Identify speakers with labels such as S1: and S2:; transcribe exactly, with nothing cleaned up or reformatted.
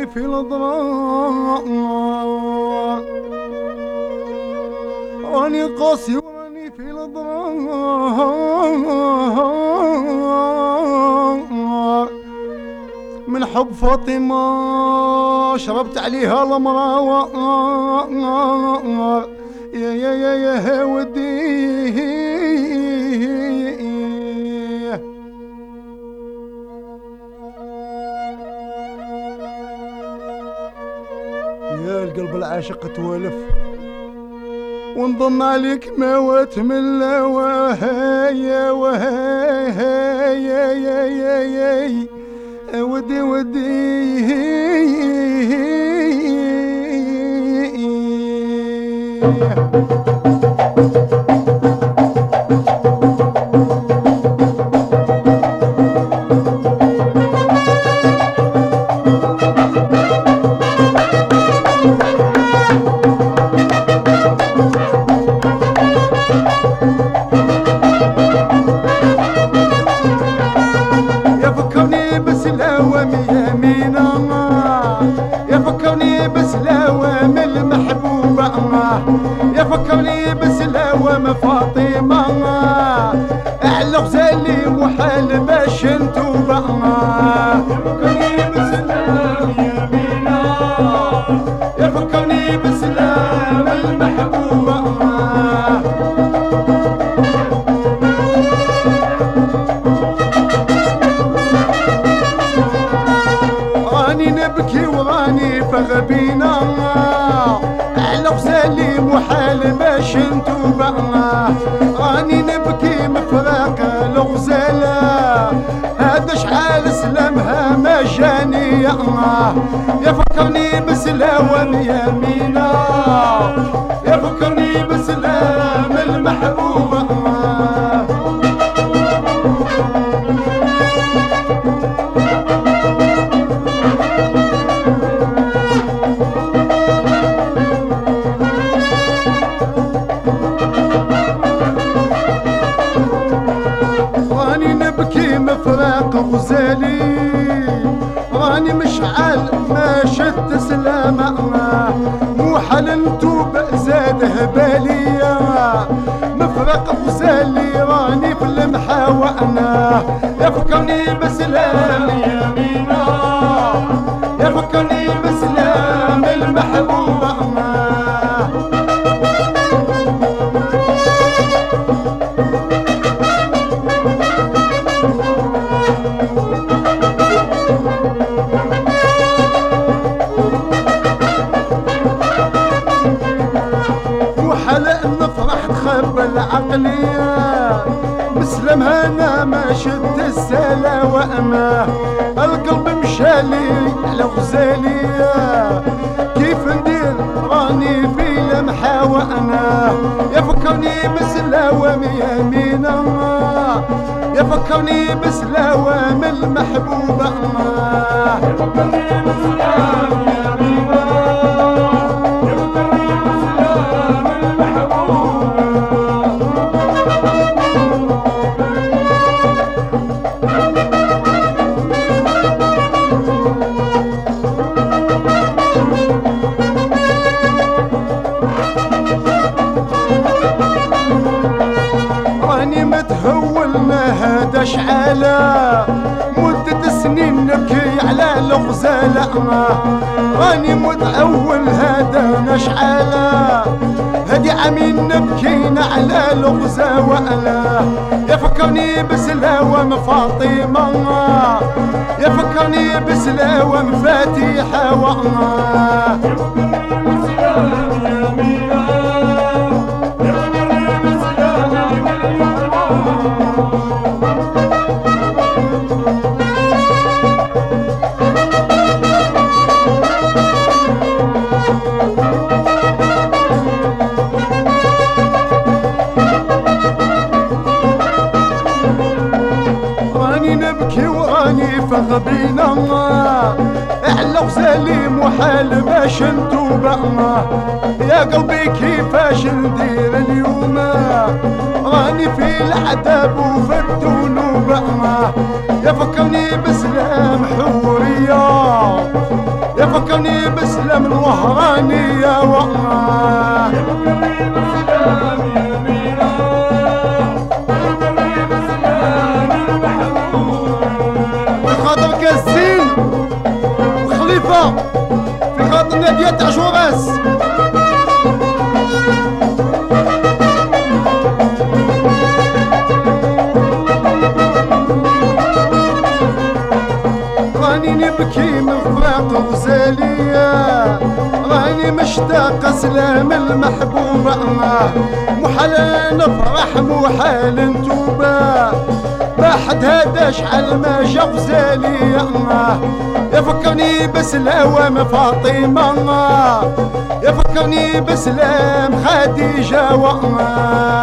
S1: في الأضرار، راني قاسي وراني في الأضرار، من حب فاطمة شربت عليها المراوة، يا يا يا يا ودي يا القلب العاشق توالف، ونضم عليك موات من لواها وها يا يا يا يا ودي ودي يفكرني بسلاوم يمينة، يفكرني بسلاوم المحبوبة، يفكرني بسلاوم فاطمة، على غزالي محال باش نتوبة. يفكرني بسلاوم يمينة، يفكرني بسلاوم المحبوبة، نبكي وراني فغبينا، على غزالي محال باش نتوبة، راني نبكي مفراق الغزالة، هذا شحال سلامها ما جاني، يفكرني بسلاوم يمينة، يفكرني بسلام المحبوبة. مفراق غزالي راني مشعل ما شت سلامة، محال نتوب زاد هبالية، مفراق غزالي راني في المحاوى، يفكرني بسلام يمينة، يفكرني بسلام المحبوبة. تخبى العقلية مسلمها انا ما شد السلاوة، القلب مشالي على غزالية، كيف ندير راني في لمحاوة، يفكرني بسلاوم يمينة، يفكرني بسلاوم المحبوبة، يفكرني بسلاوم يمينة، يفكرني بسلاوم المحبوبة. راني متهولنا هذا شعالة، مدة سنين نبكي على الغزالة، راني متأول هذا نشعالة، هدي عامين نبكينا على الغزاوة، يفكرني بسلاوم فاطمة، يفكرني بسلاوم فاتحة، يفكرني بسلاوم يمينة، يفكرني بسلاوم فغبينا، على غزالي محال باش نتوبة، يا قلبي كيفاش ندير اليوم، راني في العذاب وفي الذنوب، يفكرني بسلام حورية، يفكرني بسلام الوهراني يا والله، يفكرني بسلام يا ميرا، يفكرني بسلام المحبوب. في خاطر كاسين وخليفة، في خاطر نادية تاع جوراس. راني نبكي من فراق غزالية، راني مشتاق سلام المحبوبة، محال نفرح محال نتوبة، ما حد هداش على ما جا غزالية. يفكرني بسلام فاطمة، يفكرني بسلام خديجة والله.